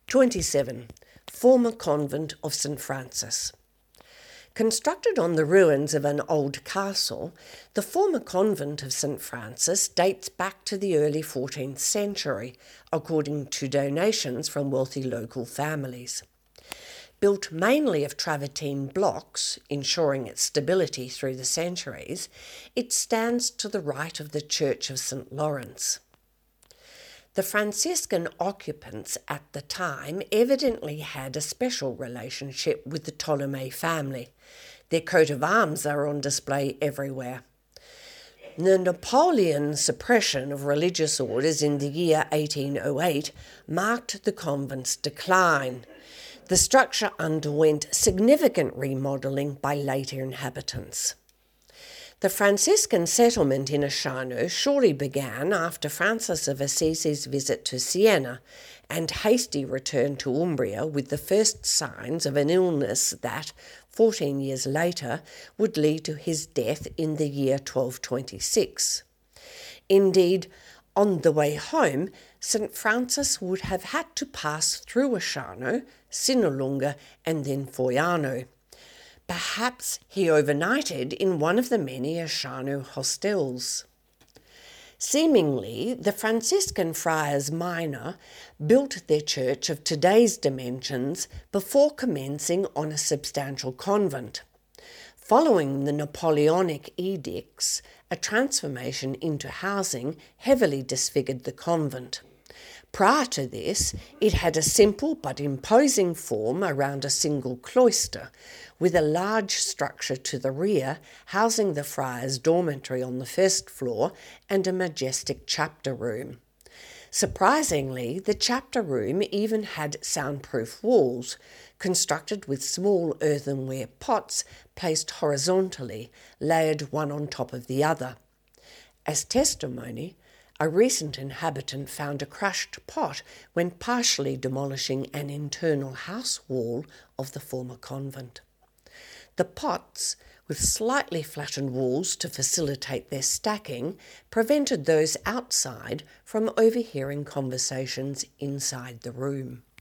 27. Former Convent of St. Francis. Constructed on the ruins of an old castle, the former convent of St. Francis dates back to the early 14th century, according to donations from wealthy local families. Built mainly of travertine blocks, ensuring its stability through the centuries, it stands to the right of the Church of St. Lawrence. The Franciscan occupants at the time evidently had a special relationship with the Ptolemy family. Their coat of arms are on display everywhere. The Napoleon suppression of religious orders in the year 1808 marked the convent's decline. The structure underwent significant remodelling by later inhabitants. The Franciscan settlement in Asciano surely began after Francis of Assisi's visit to Siena and hasty return to Umbria with the first signs of an illness that, 14 years later, would lead to his death in the year 1226. Indeed, on the way home, St. Francis would have had to pass through Asciano, Sinolunga, and then Foiano. Perhaps he overnighted in one of the many Asciano hostels. Seemingly, the Franciscan friars minor built their church of today's dimensions before commencing on a substantial convent. Following the Napoleonic edicts, a transformation into housing heavily disfigured the convent. Prior to this, it had a simple but imposing form around a single cloister, with a large structure to the rear housing the friars' dormitory on the first floor and a majestic chapter room. Surprisingly, the chapter room even had soundproof walls, constructed with small earthenware pots placed horizontally, layered one on top of the other. As testimony, a recent inhabitant found a crushed pot when partially demolishing an internal house wall of the former convent. The pots, with slightly flattened walls to facilitate their stacking, prevented those outside from overhearing conversations inside the room.